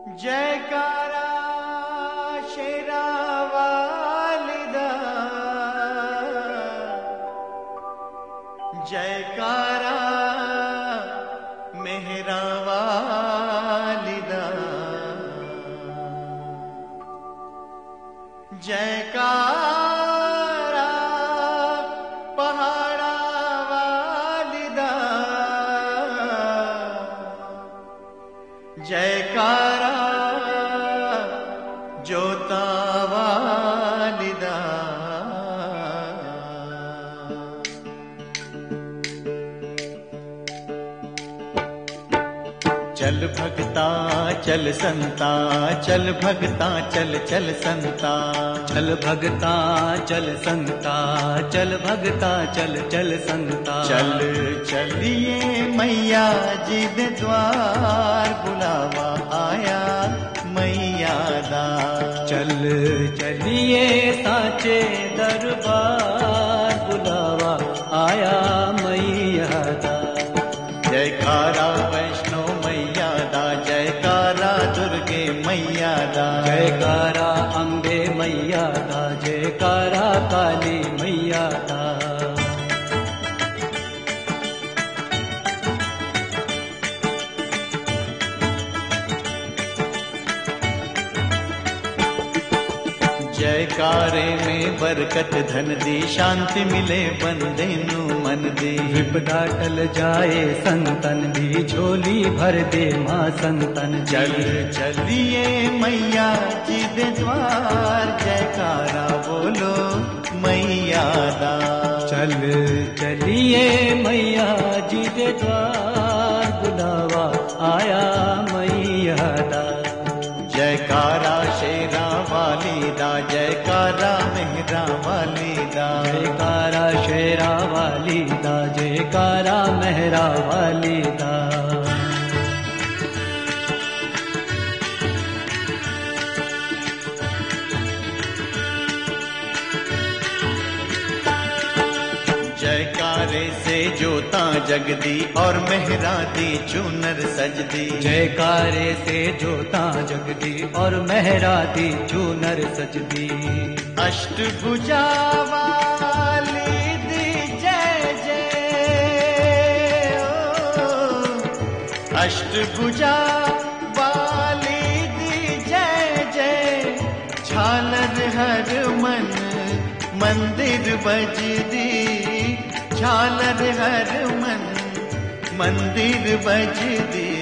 जयकारा शेरा वालिदा, जयकारा मेहरा वालिदा, जयकारा पहाड़ा वालिदा, जयकारा जोता वालिदा। चल भगता चल संता, चल भगता चल चल संता, चल भगता चल संता, चल भगता चल चल संता। चल चलिए मैया जी दे द्वार, बुलावा आया मैया दा। चल चलिए साचे दरबार, बुलावा आया मैया दा। जयकारा वैष्णो मैया दा, जयकारा दुर्गे मैया दा, जयकारा अम्बे मैया दा, जयकारा काली मैया दा। जयकारे में बरकत धन दी, शांति मिले बंदे नू मन दी। विपदा टल जाए संतन दी, झोली भर दे माँ संतन। चल चलिए मैया जी दे द्वार, जयकारा बोलो मैया दा। चल चलिए मैया जी दे द्वार, बुलावा आया मैया दा। जयकारा शेरा वालिदा, जयकारा मेहरा वालिदा, जयकारा शेरा वालिदा, जयकारा मेहरा वालिदा। जयकारे से जोता जगदी, और मेहरा दी चूनर सजदी। जयकारे से जोता जगदी, और मेहरा दी चूनर सजदी। अष्टभुजा वाली दी जय जय, अष्टभुजा वाली दी जय जय। झालर हर मन मंदिर बजदी, झालर हर मन मंदिर बजदी।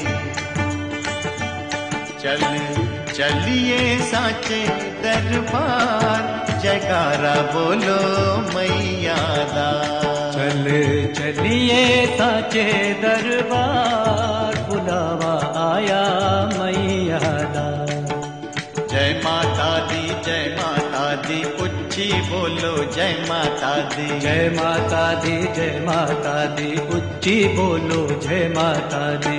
चल चलिए साचे दरबार, जयकारा बोलो मैया दा। चल चलिए साचे दरबार, बुलावा आया मैया दा। जय माता दी जय माता दी, उच्ची बोलो जय माता दी। जय माता दी जय माता दी, उच्ची बोलो जय माता दी।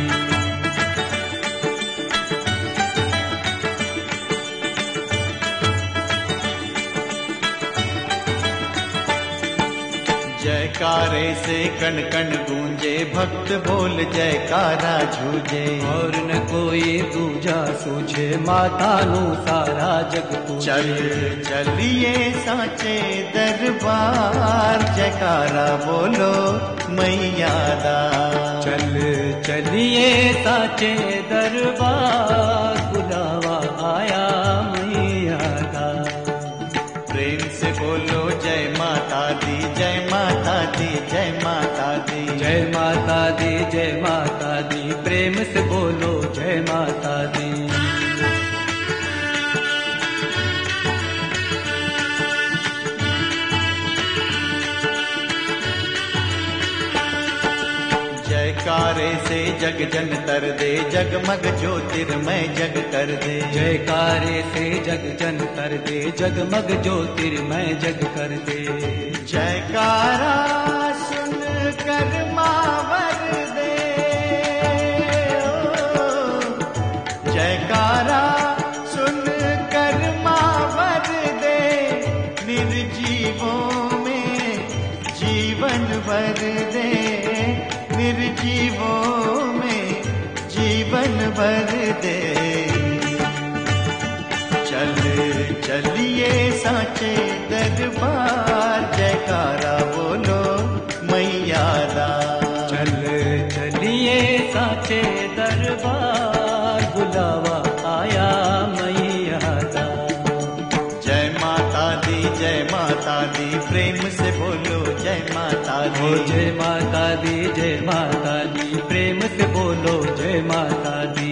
जयकारे से कण कण गूंजे, भक्त बोल जयकारा झूजे। और न कोई दूजा सूझे, माता नू सारा जग पूजे। चल चलिए साचे दरबार, जयकारा बोलो मैया दा। चल चलिए साचे दरबार, बुलावा आया मैया दा। प्रेम से बोलो जय माता दी, जय माता दी, जय माता दी, जय माता दी, जय माता दी। प्रेम से बोलो जय माता दी। जयकारे से जग जन तर दे, जगमग ज्योतिर्मय जग कर दे। जयकारे से जग जन कर दे, जगमग ज्योतिर्मय जग कर दे। जयकारा सुन कर मावर दे, जयकारा सुन कर मावर दे। निर्जीवों में जीवन भर दे, निर्जीवों में जीवन भर दे। चलिए साचे दरबार, जयकारा बोलो मैया दा। चलिए साचे दरबार, बुलावा आया मैया दा। जय माता दी, प्रेम से बोलो जय माता दी। जय माता दी, प्रेम से बोलो जय माता दी।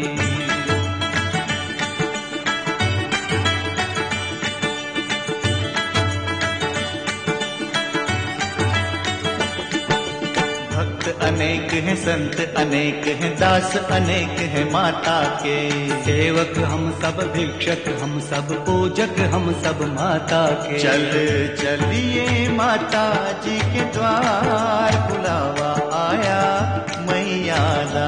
अनेक हैं संत अनेक हैं, दास अनेक हैं माता के। सेवक हम सब, भिक्षक हम सब, पूजक हम सब माता के। चलिए माता जी के द्वार, बुलावा आया मैया दा।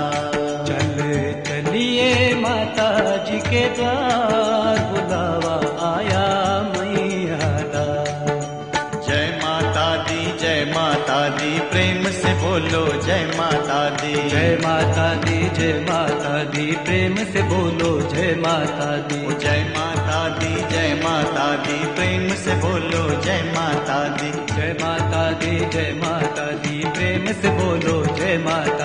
चलिए माता जी के द्वार, बुलावा आया मैया दा। जय माता दी, प्रेम से बोलो जय माता दी। जय माता दी, प्रेम से बोलो जय माता दी। जय माता दी, प्रेम से बोलो जय माता दी। जय माता दी, प्रेम से बोलो जय माता